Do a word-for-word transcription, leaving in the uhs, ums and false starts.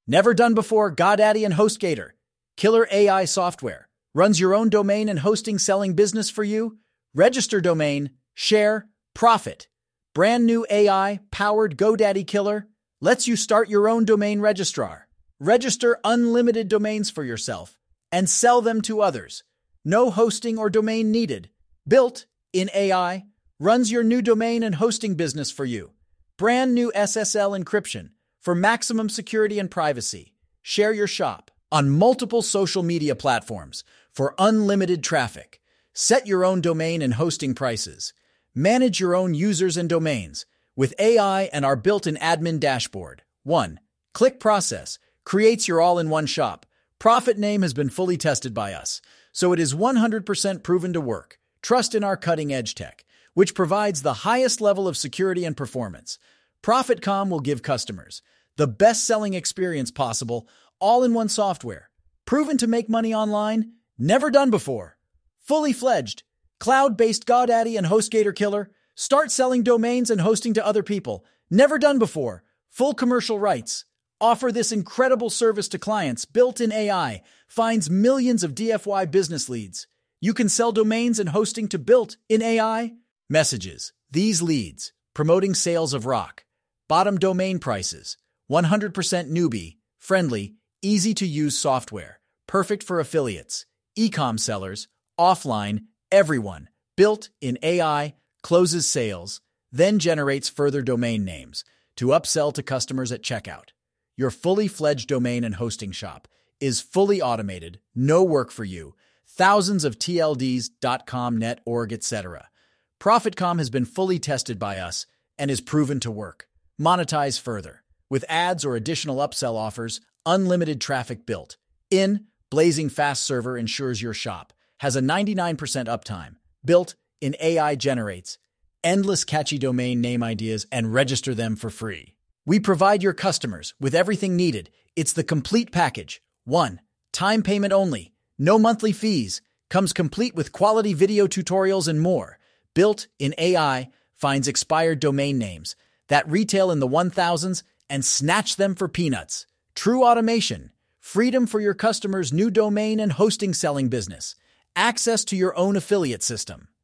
Never done before. GoDaddy and HostGator. Killer A I software. Runs your own domain and hosting selling business for you. Register domain. Share. Profit. Brand new A I-powered GoDaddy Killer lets you start your own domain registrar. Register unlimited domains for yourself and sell them to others. No hosting or domain needed. Built in A I, runs your new domain and hosting business for you. Brand new S S L encryption for maximum security and privacy. Share your shop on multiple social media platforms for unlimited traffic. Set your own domain and hosting prices. Manage your own users and domains with A I and our built-in admin dashboard. one. Click Process creates your all-in-one shop. Profit name has been fully tested by us, so it is one hundred percent proven to work. Trust in our cutting-edge tech, which provides the highest level of security and performance. Profit dot com will give customers the best-selling experience possible, all-in-one software. Proven to make money online? Never done before. Fully fledged, cloud-based GoDaddy and HostGator Killer. Start selling domains and hosting to other people. Never done before. Full commercial rights. Offer this incredible service to clients. Built-in A I finds millions of D F Y business leads. You can sell domains and hosting to built-in A I messages. These leads, promoting sales of rock. Bottom domain prices. one hundred percent newbie, friendly, easy-to-use software. Perfect for affiliates, e-com sellers, offline, everyone. Built-in A I closes sales, then generates further domain names to upsell to customers at checkout. Your fully fledged domain and hosting shop is fully automated, no work for you. Thousands of T L Ds, .com, net, org, et cetera. Profit dot com has been fully tested by us and is proven to work. Monetize further with ads or additional upsell offers. Unlimited traffic built in. Blazing fast server ensures your shop has a ninety-nine percent uptime. Built in A I generates endless catchy domain name ideas and register them for free. We provide your customers with everything needed. It's the complete package. one. Time payment only. No monthly fees. Comes complete with quality video tutorials and more. Built in A I finds expired domain names that retail in the one thousands and snatch them for peanuts. True automation. Freedom for your customers' new domain and hosting selling business. Access to your own affiliate system.